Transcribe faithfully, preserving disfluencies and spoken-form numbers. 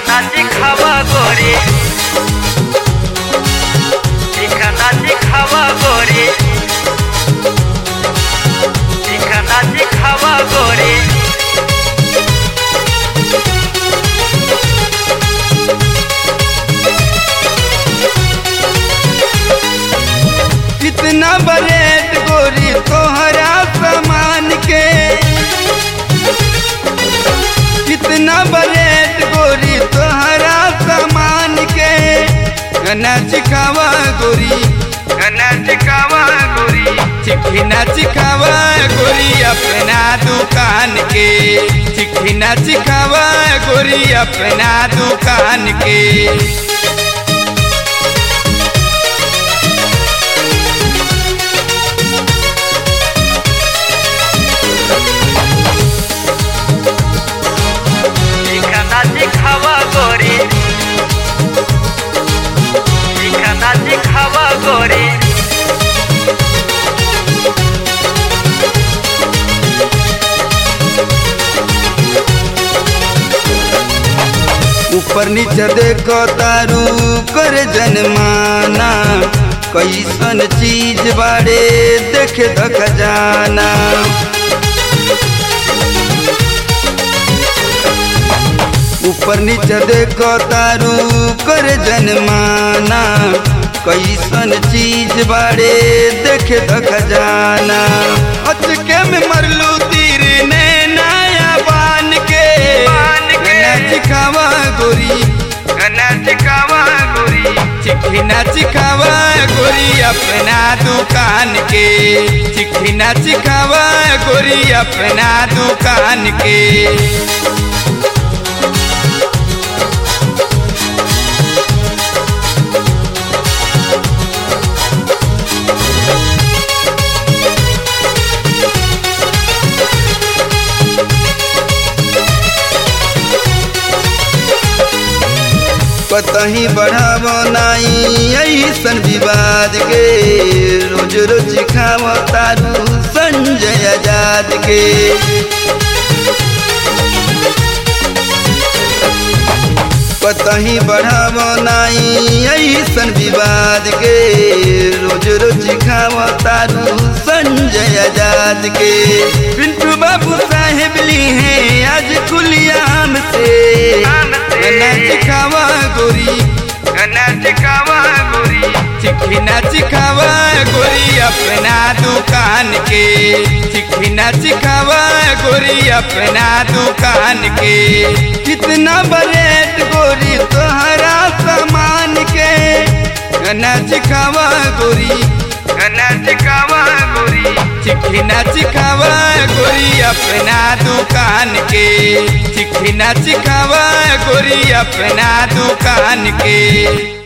ठिकाणाची खावा गोरी, ठिकाणाची खावा गोरी, ठिकाणाची खावा गोरी। कितना बरेट गोरी तोहरा सामान के, कितना बरेट गोरी तोहरा सामान के। गना चिखावा गोरी, गना चिखावा गोरी, चिखना चिखावा गोरी अपना दुकान के, चिखना चिखावा गोरी अपना दुकान के। ठिकाणाची खावा गोरी, ठिकाणाची खावा गोरी। ऊपर नीचे देखो तारू कर जनमाना, कैसन चीज बाड़े देखे तो खजाना। ऊपर नीचे देखो तारू कर जनमाना, कैसन चीज बाड़े देखे तो खजाना। अचके में मरलू तीर ने नया बान के, गना चिखावा गोरी, गना चिखावा गोरी, चिखना चिखावा गोरी अपना दुकान के, चिखना चिखावा गोरी अपना दुकान के। कतही बढ़ावो नाई ऐसन विवाद के, रोज रोज खावो तारू संजय आजाद के। कतही बढ़ावो नाई ऐसन विवाद के, रोज रोज खावो तारू संजय आजाद के। पिंटू बाबू साहेब ली है आज खुलियाम से, गना चिखावा गोरी, गना चिखावा गोरी, चिखना चिखावा गोरी अपना दुकान के, चिखना चिखावा गोरी अपना दुकान के। कितना बरेट गोरी तोहरा सामान के, गना चिखावा गोरी, गना चिखावा गोरी, चिखना चिखावा गोरी अपना दुकान के, चिखना चिखावा गोरी अपना दुकान के।